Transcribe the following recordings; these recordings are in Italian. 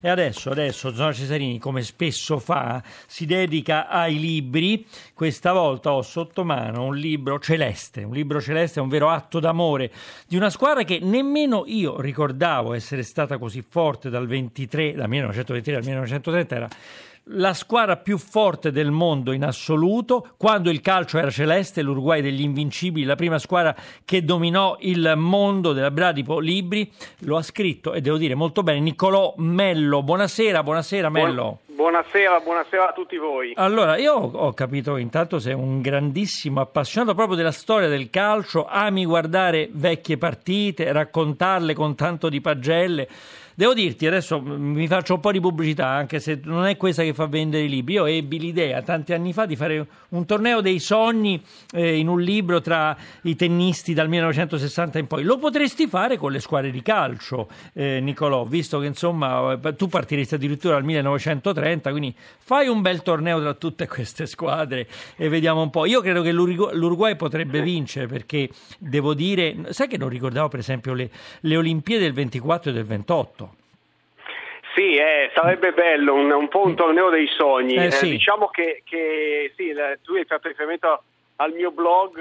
E adesso Zona Cesarini, come spesso fa, si dedica ai libri. Questa volta ho sotto mano un libro celeste, un vero atto d'amore di una squadra che nemmeno io ricordavo essere stata così forte dal 1923 al 1930, era la squadra più forte del mondo in assoluto, quando il calcio era celeste, l'Uruguay degli invincibili, la prima squadra che dominò il mondo della Bradipo Libri. Lo ha scritto, e devo dire molto bene, Nicolò Mello. Buonasera Mello. Buonasera a tutti voi. Allora, io ho capito che intanto sei un grandissimo appassionato proprio della storia del calcio, ami guardare vecchie partite, raccontarle con tanto di pagelle. Devo dirti, adesso mi faccio un po' di pubblicità, anche se non è questa che fa vendere i libri. Io ebbi l'idea tanti anni fa di fare un torneo dei sogni in un libro tra i tennisti dal 1960 in poi. Lo potresti fare con le squadre di calcio, Nicolò, visto che insomma tu partiresti addirittura dal 1930, quindi fai un bel torneo tra tutte queste squadre e vediamo un po'. Io credo che l'Uruguay potrebbe vincere, perché devo dire, sai che non ricordavo per esempio le Olimpiadi del 24 e del 28. Sì, sarebbe bello, un po' un torneo dei sogni. Sì. Diciamo che sì, tu hai fatto riferimento al mio blog,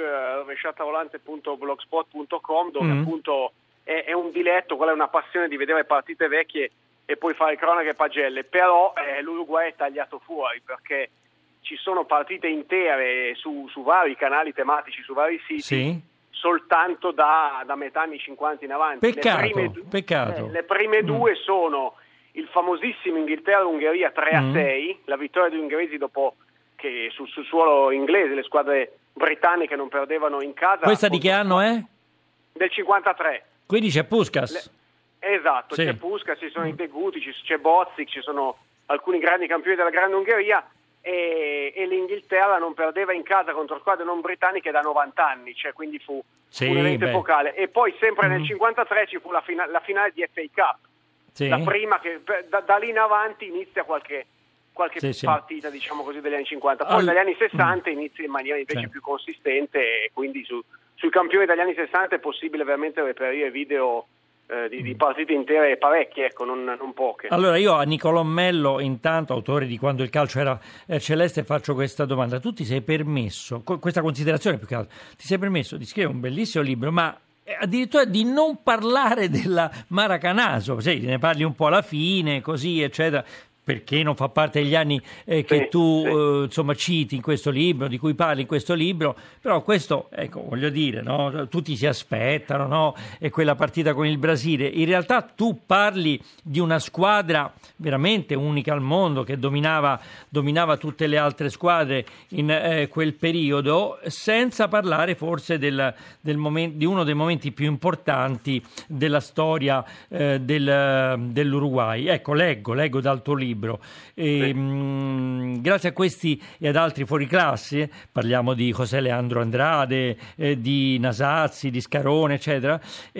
rovesciatavolante.blogspot.com, dove appunto è un diletto, quella è una passione di vedere partite vecchie e poi fare cronache e pagelle, però l'Uruguay è tagliato fuori, perché ci sono partite intere su vari canali tematici, su vari siti. Sì. Soltanto da metà anni 50 in avanti. Peccato. Le prime due sono il famosissimo Inghilterra-Ungheria 3-6, la vittoria degli ungheresi dopo che sul suolo inglese le squadre britanniche non perdevano in casa. Questa di che anno è? Del 53. Quindi c'è Puskás. Esatto, sì. C'è Puskás, ci sono i Deguti, c'è Bozic, ci sono alcuni grandi campioni della Grande Ungheria. E l'Inghilterra non perdeva in casa contro squadre non britanniche da 90 anni, cioè quindi fu un evento epocale. E poi sempre nel 53 ci fu la finale di FA Cup, la prima che da lì in avanti inizia qualche partita, diciamo così, degli anni 50. Poi dagli anni 60 inizia in maniera invece più consistente, e quindi sui campioni dagli anni 60 è possibile veramente reperire video di partite intere, parecchie, ecco, non poche. Allora io a Nicolò Mello, intanto autore di Quando il calcio era celeste, faccio questa domanda: tu ti sei permesso, questa considerazione più che altro, ti sei permesso di scrivere un bellissimo libro, ma addirittura di non parlare della Maracanazo, sì, ne parli un po' alla fine, così eccetera, perché non fa parte degli anni che tu insomma citi in questo libro, di cui parli in questo libro. Però questo, ecco, voglio dire, no? Tutti si aspettano, no? E quella partita con il Brasile. In realtà tu parli di una squadra veramente unica al mondo, che dominava tutte le altre squadre in quel periodo, senza parlare forse di uno dei momenti più importanti della storia dell'Uruguay. Ecco, leggo dal tuo libro. Grazie a questi e ad altri fuoriclasse, parliamo di José Leandro Andrade, di Nasazzi, di Scarone, eccetera,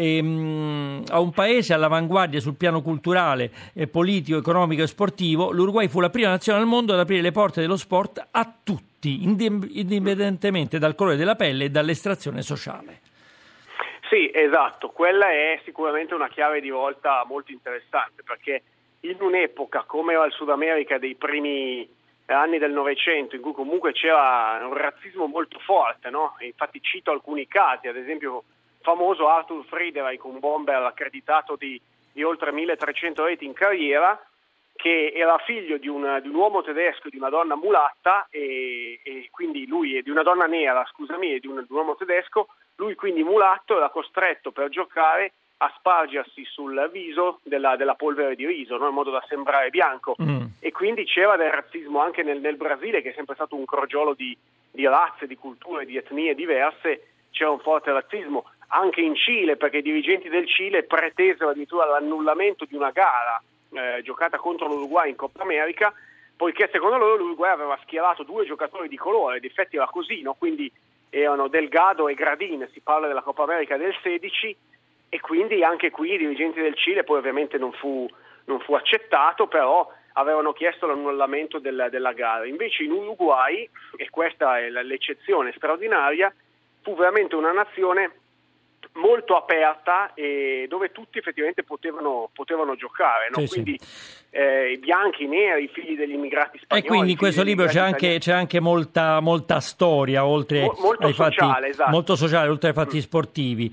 a un paese all'avanguardia sul piano culturale, politico, economico e sportivo, l'Uruguay fu la prima nazione al mondo ad aprire le porte dello sport a tutti, indipendentemente dal colore della pelle e dall'estrazione sociale. Sì, esatto, quella è sicuramente una chiave di volta molto interessante, perché in un'epoca come era il Sud America dei primi anni del Novecento, in cui comunque c'era un razzismo molto forte, no? E infatti cito alcuni casi, ad esempio il famoso Arthur Friedreich, un bomber accreditato di oltre 1300 reti in carriera, che era figlio di un uomo tedesco e di una donna mulatta, e quindi lui, e di una donna nera, scusami, e di un uomo tedesco. Lui quindi mulatto era costretto per giocare a spargersi sul viso della polvere di riso, no? In modo da sembrare bianco. E quindi c'era del razzismo anche nel Brasile, che è sempre stato un crogiolo di razze, di culture, di etnie diverse. C'era un forte razzismo anche in Cile, perché i dirigenti del Cile pretesero addirittura l'annullamento di una gara giocata contro l'Uruguay in Coppa America, poiché secondo loro l'Uruguay aveva schierato 2 giocatori di colore. In effetti era così, no? Quindi erano Delgado e Gradin, si parla della Coppa America del 16, e quindi anche qui i dirigenti del Cile, poi ovviamente non fu accettato, però avevano chiesto l'annullamento della gara. Invece in Uruguay, e questa è l'eccezione straordinaria, fu veramente una nazione molto aperta e dove tutti effettivamente potevano giocare, no? Sì, quindi sì. I bianchi, i neri, i figli degli immigrati spagnoli. E quindi in questo libro c'è anche molta storia, oltre molto ai fatti, sociale, esatto. molto sociale, oltre ai fatti sportivi.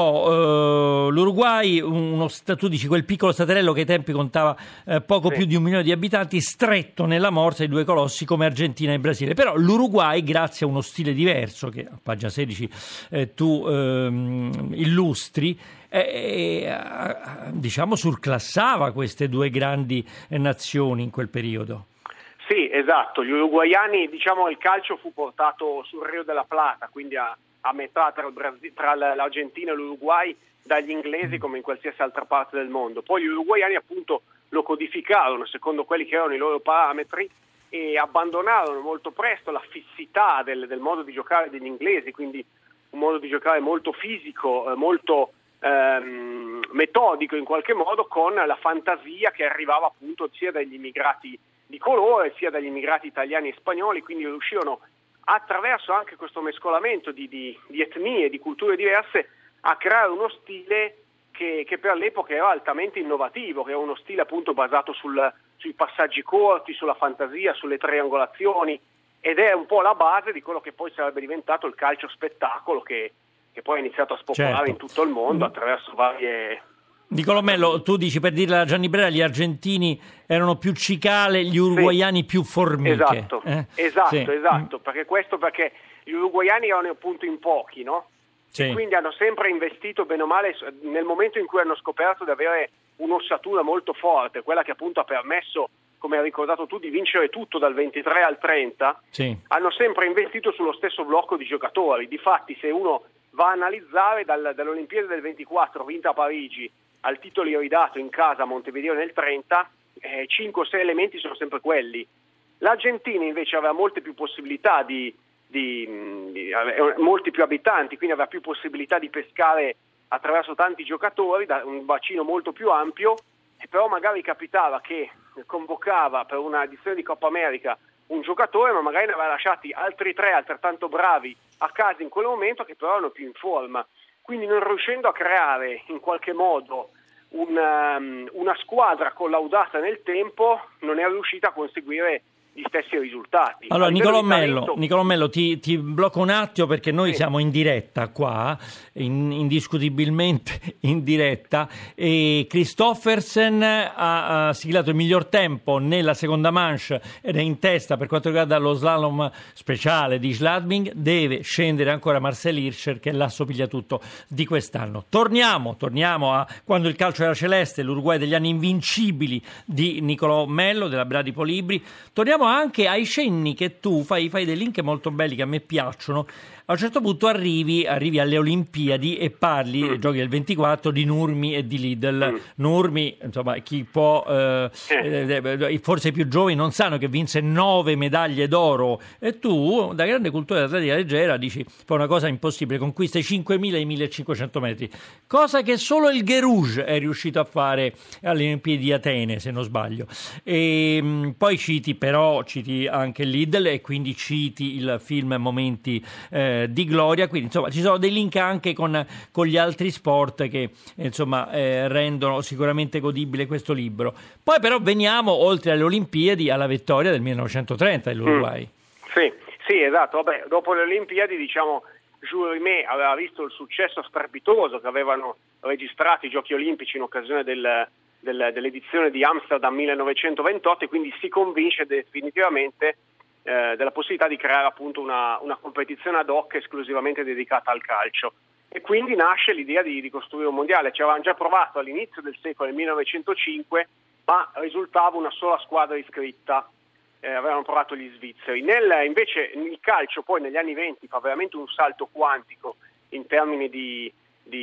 L'Uruguay, tu dici quel piccolo staterello che ai tempi contava poco più di 1 milione di abitanti, stretto nella morsa di due colossi come Argentina e Brasile. Però l'Uruguay, grazie a uno stile diverso che a pagina 16 tu illustri, diciamo surclassava queste due grandi nazioni in quel periodo. Sì, esatto, gli uruguaiani, diciamo, il calcio fu portato sul Rio della Plata, quindi a metà tra l'Argentina e l'Uruguay, dagli inglesi come in qualsiasi altra parte del mondo. Poi gli uruguaiani appunto lo codificarono secondo quelli che erano i loro parametri e abbandonarono molto presto la fissità del modo di giocare degli inglesi, quindi un modo di giocare molto fisico, molto metodico in qualche modo, con la fantasia che arrivava appunto sia dagli immigrati di colore sia dagli immigrati italiani e spagnoli, quindi riuscirono attraverso anche questo mescolamento di etnie, di culture diverse, a creare uno stile che per l'epoca era altamente innovativo, che era uno stile appunto basato sui passaggi corti, sulla fantasia, sulle triangolazioni, ed è un po' la base di quello che poi sarebbe diventato il calcio spettacolo che poi ha iniziato a spopolare in tutto il mondo attraverso varie... Nicolò Mello, tu dici, per dirla a Gianni Brera, gli argentini erano più cicale, gli uruguaiani più formiche. Esatto, perché gli uruguaiani erano appunto in pochi, no? Sì. E quindi hanno sempre investito bene o male nel momento in cui hanno scoperto di avere un'ossatura molto forte, quella che appunto ha permesso, come hai ricordato tu, di vincere tutto dal 23 al 30, sì. Hanno sempre investito sullo stesso blocco di giocatori. Difatti, se uno va a analizzare dalle Olimpiadi del 24 vinta a Parigi al titolo iridato in casa a Montevideo nel 30, 5 o 6 elementi sono sempre quelli. L'Argentina invece aveva molte più possibilità molti più abitanti, quindi aveva più possibilità di pescare attraverso tanti giocatori da un bacino molto più ampio, e però magari capitava che convocava per una edizione di Coppa America un giocatore, ma magari ne aveva lasciati altri 3 altrettanto bravi a casa in quel momento, che però erano più in forma. Quindi non riuscendo a creare in qualche modo una squadra collaudata nel tempo, non è riuscita a conseguire gli stessi risultati. Allora, Nicolò Mello, ti blocco un attimo, perché noi siamo in diretta qua, indiscutibilmente in diretta, e Christoffersen ha siglato il miglior tempo nella seconda manche ed è in testa per quanto riguarda lo slalom speciale di Schladming. Deve scendere ancora Marcel Hirscher, che l'assopiglia tutto di quest'anno. Torniamo a quando il calcio era celeste, l'Uruguay degli anni invincibili di Nicolò Mello, della Bradipo Libri. Torniamo anche ai cenni che tu fai dei link molto belli che a me piacciono. A un certo punto arrivi alle Olimpiadi e parli, giochi del 24, di Nurmi e di Lidl. Nurmi, insomma, chi può, forse i più giovani non sanno che vinse 9 medaglie d'oro, e tu, da grande cultura dell'atletica leggera, dici, fa una cosa impossibile, conquista i 5.000 e i 1.500 metri, cosa che solo il Guérouge è riuscito a fare alle Olimpiadi di Atene, se non sbaglio. E poi citi anche Lidl, e quindi citi il film Momenti di gloria, quindi insomma ci sono dei link anche con gli altri sport che insomma rendono sicuramente godibile questo libro. Poi però veniamo, oltre alle Olimpiadi, alla vittoria del 1930 dell'Uruguay. Sì, esatto. Vabbè, dopo le Olimpiadi, diciamo, Jules Rimet aveva visto il successo strepitoso che avevano registrato i Giochi Olimpici in occasione dell'edizione di Amsterdam 1928, e quindi si convince definitivamente della possibilità di creare appunto una competizione ad hoc esclusivamente dedicata al calcio, e quindi nasce l'idea di costruire un mondiale. Ci avevano già provato all'inizio del secolo, nel 1905, ma risultava una sola squadra iscritta, avevano provato gli svizzeri. Invece il calcio poi negli anni 20 fa veramente un salto quantico in termini di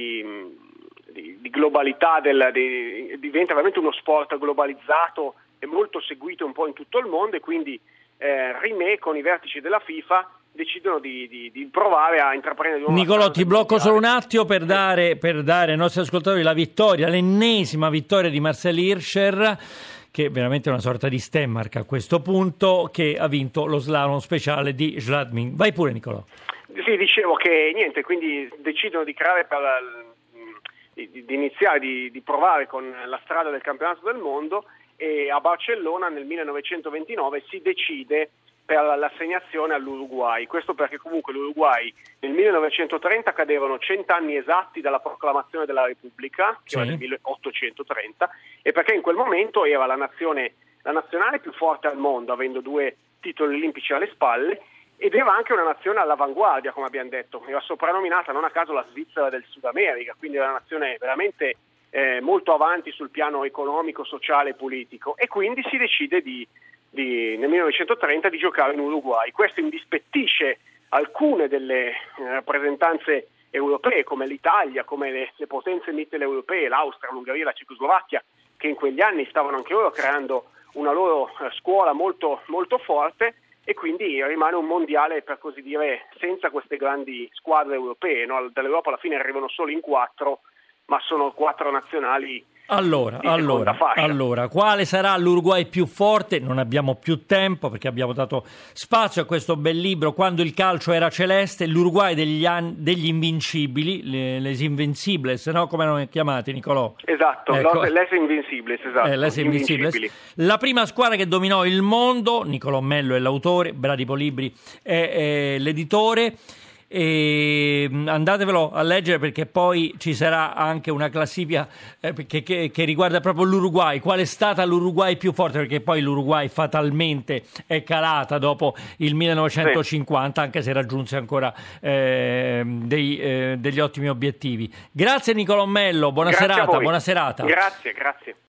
globalità, diventa veramente uno sport globalizzato e molto seguito un po' in tutto il mondo, e quindi Rimet con i vertici della FIFA decidono di provare a intraprendere. Nicolò, ti blocco solo un attimo per dare ai nostri ascoltatori l'ennesima vittoria di Marcel Hirscher, che è veramente una sorta di Stenmark a questo punto, che ha vinto lo slalom speciale di Schladming. Vai pure, Nicolò. Sì, dicevo che niente, quindi decidono di creare iniziare, di provare con la strada del campionato del mondo, e a Barcellona nel 1929 si decide per l'assegnazione all'Uruguay. Questo perché comunque l'Uruguay nel 1930 cadevano 100 anni esatti dalla proclamazione della Repubblica, che era nel 1830, e perché in quel momento era la nazionale più forte al mondo, avendo 2 titoli olimpici alle spalle, ed era anche una nazione all'avanguardia, come abbiamo detto. Era soprannominata non a caso la Svizzera del Sud America, quindi era una nazione veramente molto avanti sul piano economico, sociale e politico, e quindi si decide nel 1930 di giocare in Uruguay. Questo indispettisce alcune delle rappresentanze europee, come l'Italia, come le potenze mitteleuropee, l'Austria, l'Ungheria, la Cecoslovacchia, che in quegli anni stavano anche loro creando una loro scuola molto, molto forte, e quindi rimane un mondiale, per così dire, senza queste grandi squadre europee, no? Dall'Europa alla fine arrivano solo in 4, ma sono 4 nazionali. Allora, quale sarà l'Uruguay più forte? Non abbiamo più tempo perché abbiamo dato spazio a questo bel libro, Quando il calcio era celeste, l'Uruguay degli invincibili, les Invincibles, no? Come erano chiamati, Nicolò? Esatto, les Invincibles, esatto. Les Invincibles. La prima squadra che dominò il mondo, Nicolò Mello è l'autore, Bradipo Libri è l'editore. E andatevelo a leggere, perché poi ci sarà anche una classifica che riguarda proprio l'Uruguay, qual è stata l'Uruguay più forte, perché poi l'Uruguay fatalmente è calata dopo il 1950, anche se raggiunse ancora degli ottimi obiettivi. Grazie Nicolò Mello, buona serata. Grazie.